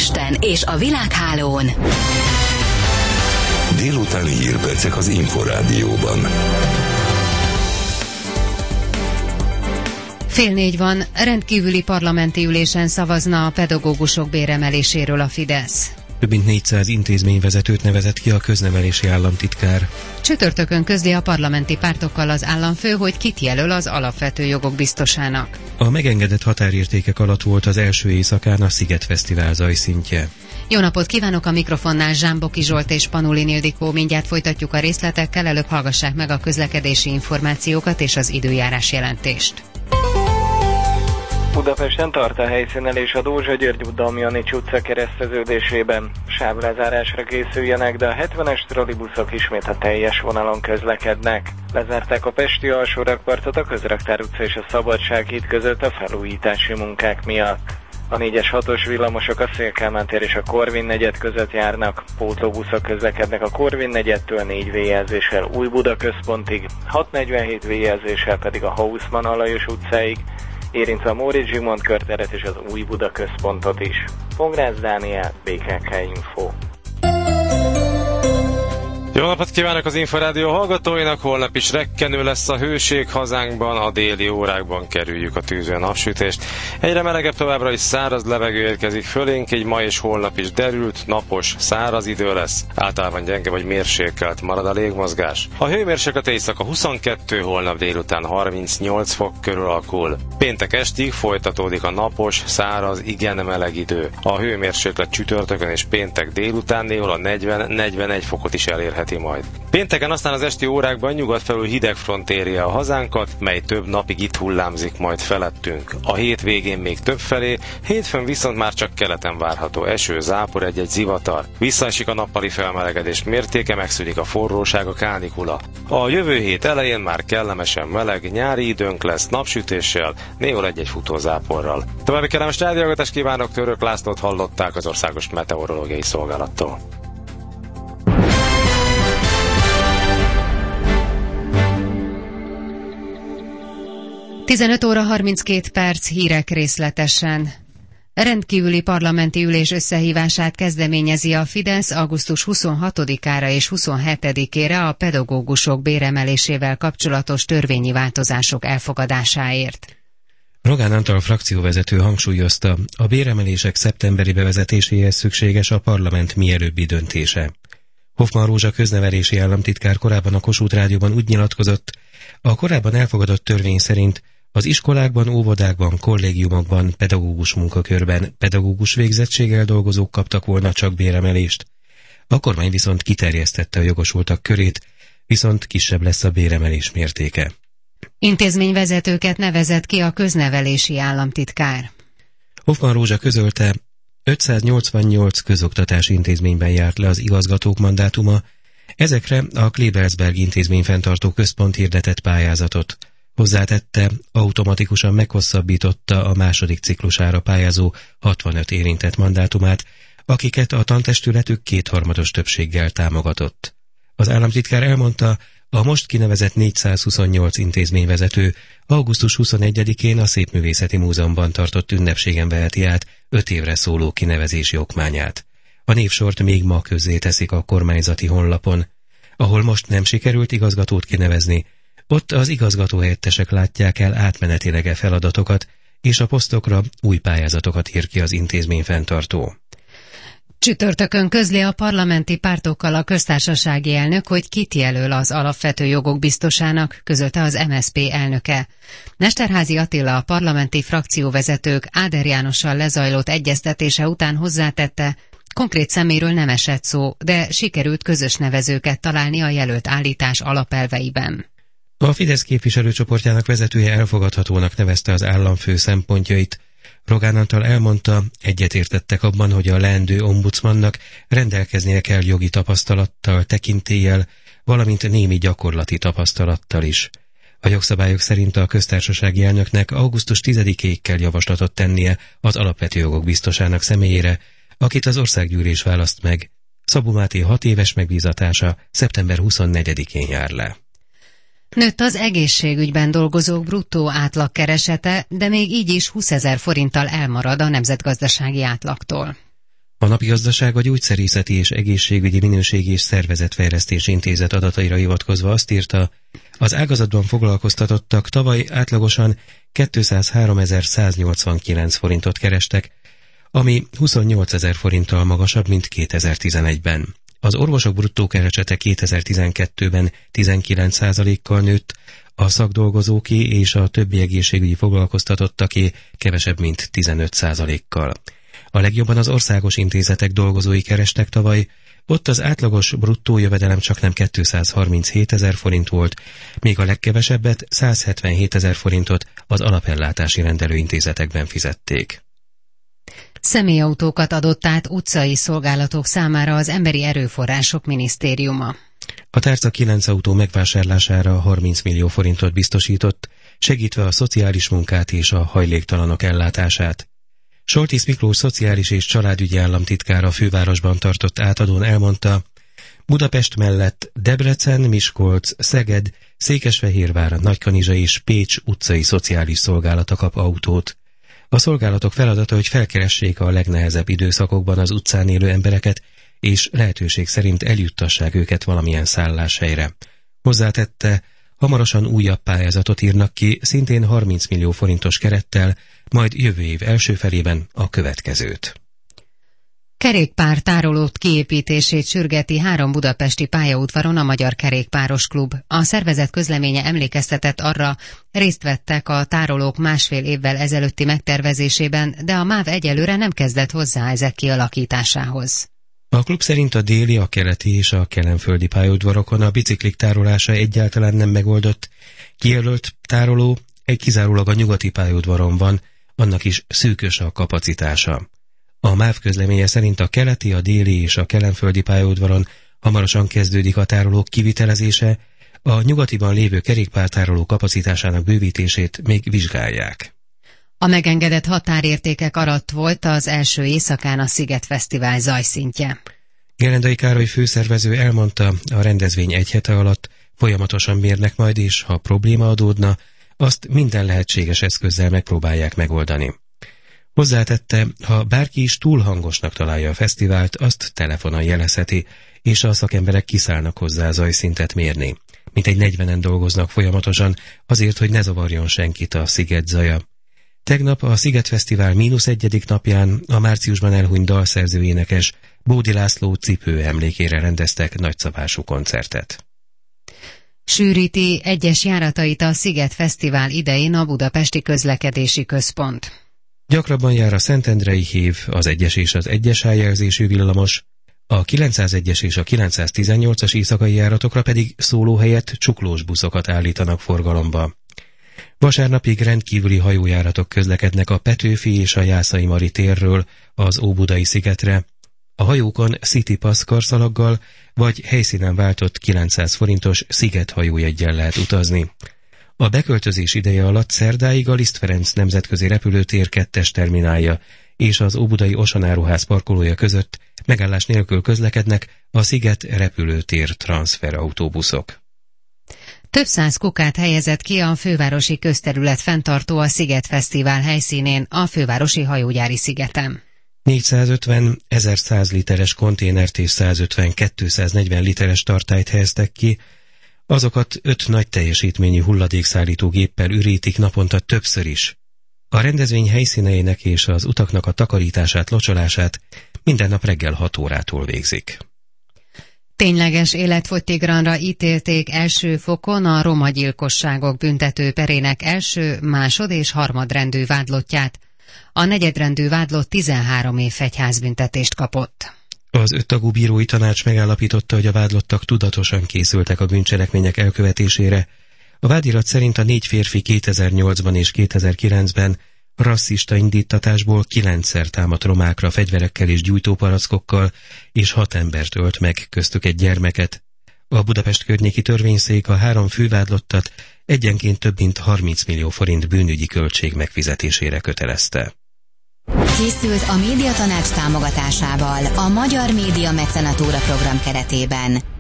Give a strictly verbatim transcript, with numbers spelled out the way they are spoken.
Budapesten és a világhálón. Délutáni hírpercek az Inforádióban. Fél négy van, rendkívüli parlamenti ülésen szavazna a pedagógusok béremeléséről a Fidesz. Több mint négyszáz intézményvezetőt nevezett ki a köznevelési államtitkár. Csütörtökön közli a parlamenti pártokkal az államfő, hogy kit jelöl az alapvető jogok biztosának. A megengedett határértékek alatt volt az első éjszakán a Sziget Fesztivál zajszintje. Jó napot kívánok, a mikrofonnál Zsámboki Zsolt és Panulin Ildikó. Mindjárt folytatjuk a részletekkel, előbb hallgassák meg a közlekedési információkat és az időjárás jelentést. Budapesten tart a helyszínelés a Dózsa-György-Damjanics utca kereszteződésében. Sávlezárásra készüljenek, de a hetvenes trollibuszok ismét a teljes vonalon közlekednek. Lezárták a pesti alsórakpartot a Közraktár utca és a Szabadsághíd között a felújítási munkák miatt. A négyes hatos villamosok a Széll-Kálmán tér és a Korvin negyed között járnak, pótlóbuszok közlekednek a Korvin negyedtől négy V-jelzéssel Új-Buda központig, hat negyvenhét V-jelzéssel pedig a Haussmann Alajos utcáig, érintve a Móricz Zsigmond körteret és az Új-Buda központot is. Pongrácz Dániel, bé ká ká Info. Jó napot kívánok az Inforádió hallgatóinak, holnap is rekkenő lesz a hőség hazánkban, a déli órákban kerüljük a tűző napsütést. Egyre melegebb, továbbra is száraz levegő érkezik fölénk, így ma és holnap is derült, napos, száraz idő lesz. Általában gyenge vagy mérsékelt marad a légmozgás. A hőmérséklet éjszaka huszonkettő, holnap délután harmincnyolc fok körül alakul. Péntek estig folytatódik a napos, száraz, igen meleg idő. A hőmérséklet csütörtökön és péntek délután néhol a negyven-negyvenegy fokot is elérhet majd. Pénteken aztán az esti órákban nyugat felül hidegfront éri a hazánkat, mely több napig itt hullámzik majd felettünk. A hét végén még több felé, hétfőn viszont már csak keleten várható eső, zápor, egy-egy zivatar. Visszaesik a nappali felmelegedés mértéke, megszűnik a forróság, a kánikula. A jövő hét elején már kellemesen meleg, nyári időnk lesz napsütéssel, néhol egy-egy futózáporral. További kellemes rádióhallgatást kívánok, Török Lászlót hallották az Országos Meteorológiai Szolgálattól. tizenöt óra harminckét perc, hírek részletesen. Rendkívüli parlamenti ülés összehívását kezdeményezi a Fidesz augusztus huszonhatodikára és huszonhetedikére a pedagógusok béremelésével kapcsolatos törvényi változások elfogadásáért. Rogán Antal frakcióvezető hangsúlyozta, a béremelések szeptemberi bevezetéséhez szükséges a parlament mielőbbi döntése. Hoffmann Rózsa köznevelési államtitkár korábban a Kossuth Rádióban úgy nyilatkozott, a korábban elfogadott törvény szerint az iskolákban, óvodákban, kollégiumokban, pedagógus munkakörben pedagógus végzettséggel dolgozók kaptak volna csak béremelést. A kormány viszont kiterjesztette a jogosultak körét, viszont kisebb lesz a béremelés mértéke. Intézményvezetőket nevezett ki a köznevelési államtitkár. Hoffmann Rózsa közölte, ötszáznyolcvannyolc közoktatási intézményben járt le az igazgatók mandátuma, ezekre a Klebersberg intézményfenntartó központ hirdetett pályázatot. Hozzátette, automatikusan meghosszabbította a második ciklusára pályázó hatvanöt érintett mandátumát, akiket a tantestületük kétharmados többséggel támogatott. Az államtitkár elmondta, a most kinevezett négyszázhuszonnyolc intézményvezető augusztus huszonegyedikén a Szépművészeti Múzeumban tartott ünnepségen veheti át öt évre szóló kinevezési okmányát. A névsort még ma közzé teszik a kormányzati honlapon. Ahol most nem sikerült igazgatót kinevezni, ott az igazgatóhelyettesek látják el átmenetileg e feladatokat, és a posztokra új pályázatokat ír ki az intézményfenntartó. Csütörtökön közli a parlamenti pártokkal a köztársasági elnök, hogy kit jelöl az alapvető jogok biztosának, közölte az em es zé pé elnöke. Mesterházy Attila a parlamenti frakcióvezetők Áder Jánossal lezajlott egyeztetése után hozzátette, konkrét személyről nem esett szó, de sikerült közös nevezőket találni a jelölt állítás alapelveiben. A Fidesz képviselőcsoportjának vezetője elfogadhatónak nevezte az államfő szempontjait. Rogán Antal elmondta, egyetértettek abban, hogy a leendő ombudsmannak rendelkeznie kell jogi tapasztalattal, tekintéllyel, valamint némi gyakorlati tapasztalattal is. A jogszabályok szerint a köztársasági elnöknek augusztus tizedikéig kell javaslatot tennie az alapvető jogok biztosának személyére, akit az országgyűlés választ meg. Szabó Máté hat éves megbízatása szeptember huszonnegyedikén jár le. Nőtt az egészségügyben dolgozók bruttó átlagkeresete, de még így is húszezer forinttal elmarad a nemzetgazdasági átlagtól. A Napi Gazdaság a Gyógyszerészeti és Egészségügyi Minőségi és Szervezetfejlesztési Intézet adataira hivatkozva azt írta, az ágazatban foglalkoztatottak tavaly átlagosan kétszázháromezer-száznyolcvankilenc forintot kerestek, ami huszonnyolcezer forinttal magasabb, mint kétezer-tizenegyben. Az orvosok bruttó keresete kétezer-tizenkettőben tizenkilenc százalékkal nőtt, a szakdolgozóké és a többi egészségügyi foglalkoztatottaké kevesebb, mint tizenöt százalékkal. A legjobban az országos intézetek dolgozói kerestek tavaly, ott az átlagos bruttó jövedelem csaknem kétszázharminchétezer forint volt, míg a legkevesebbet százhetvenhétezer forintot az alapellátási rendelőintézetekben fizették. Személyautókat adott át utcai szolgálatok számára az Emberi Erőforrások Minisztériuma. A tárca kilenc autó megvásárlására harminc millió forintot biztosított, segítve a szociális munkát és a hajléktalanok ellátását. Soltész Miklós szociális és családügyi államtitkár a fővárosban tartott átadón elmondta, Budapest mellett Debrecen, Miskolc, Szeged, Székesfehérvár, Nagykanizsa és Pécs utcai szociális szolgálata kap autót. A szolgálatok feladata, hogy felkeressék a legnehezebb időszakokban az utcán élő embereket, és lehetőség szerint eljuttassák őket valamilyen szálláshelyre. Hozzátette, hamarosan újabb pályázatot írnak ki, szintén harminc millió forintos kerettel, majd jövő év első felében a következőt. Kerékpártárolót kiépítését sürgeti három budapesti pályaudvaron a Magyar Kerékpáros Klub. A szervezet közleménye emlékeztetett arra, részt vettek a tárolók másfél évvel ezelőtti megtervezésében, de a MÁV egyelőre nem kezdett hozzá ezek kialakításához. A klub szerint a déli, a keleti és a kelenföldi pályaudvarokon a biciklik tárolása egyáltalán nem megoldott. Kijelölt tároló egy kizárólag a nyugati pályaudvaron van, annak is szűkös a kapacitása. A MÁV közleménye szerint a keleti, a déli és a kelenföldi pályaudvaron hamarosan kezdődik a tárolók kivitelezése, a nyugatiban lévő kerékpártároló kapacitásának bővítését még vizsgálják. A megengedett határértékek alatt volt az első éjszakán a Sziget Fesztivál zajszintje. Gerendai Károly főszervező elmondta, a rendezvény egy hete alatt folyamatosan mérnek majd, és ha probléma adódna, azt minden lehetséges eszközzel megpróbálják megoldani. Hozzátette, ha bárki is túl hangosnak találja a fesztivált, azt telefonon jelezheti, és a szakemberek kiszállnak hozzá a zajszintet mérni. Mintegy negyvenen dolgoznak folyamatosan, azért, hogy ne zavarjon senkit a sziget zaja. Tegnap a Sziget Fesztivál mínusz egyedik napján a márciusban elhunyt dalszerző énekes Bódi László cipő emlékére rendeztek nagyszabású koncertet. Sűríti egyes járatait a Sziget Fesztivál idején a Budapesti Közlekedési Központ. Gyakrabban jár a Szentendrei Hév, az egyes és az egyes jelzésű villamos, a kilencszázegyes és a kilencszáztizennyolcas éjszakai járatokra pedig szóló helyett csuklós buszokat állítanak forgalomba. Vasárnapig rendkívüli hajójáratok közlekednek a Petőfi és a Jászai Mari térről az Óbudai szigetre. A hajókon City Pass karszalaggal vagy helyszínen váltott kilencszáz forintos szigethajójeggyel lehet utazni. A beköltözés ideje alatt szerdáig a Liszt Ferenc nemzetközi repülőtér kettes terminálja és az Óbudai Osanáruház parkolója között megállás nélkül közlekednek a Sziget repülőtér transferautóbuszok. Több száz kukát helyezett ki a fővárosi közterület fenntartó a Sziget Fesztivál helyszínén, a fővárosi hajógyári szigeten. négyszázötven ezerszáz literes konténert és százötven-kétszáznegyven literes tartályt helyeztek ki, azokat öt nagy teljesítményű hulladékszállító géppel ürítik naponta többször is. A rendezvény helyszíneinek és az utaknak a takarítását, locsolását minden nap reggel hat órától végzik. Tényleges életfogytigranra ítélték első fokon a roma gyilkosságok büntető perének első, másod és harmadrendű vádlottját. A negyedrendű vádlott tizenhárom év fegyházbüntetést kapott. Az öttagú bírói tanács megállapította, hogy a vádlottak tudatosan készültek a bűncselekmények elkövetésére. A vádirat szerint a négy férfi kétezer-nyolcban és kétezer-kilencben rasszista indítatásból kilencszer támadt romákra fegyverekkel és gyújtóparackokkal, és hat embert ölt meg, köztük egy gyermeket. A Budapest környéki törvényszék a három fővádlottat egyenként több mint harminc millió forint bűnügyi költség megfizetésére kötelezte. Készült a Médiatanács támogatásával a Magyar Média Mecenatúra program keretében.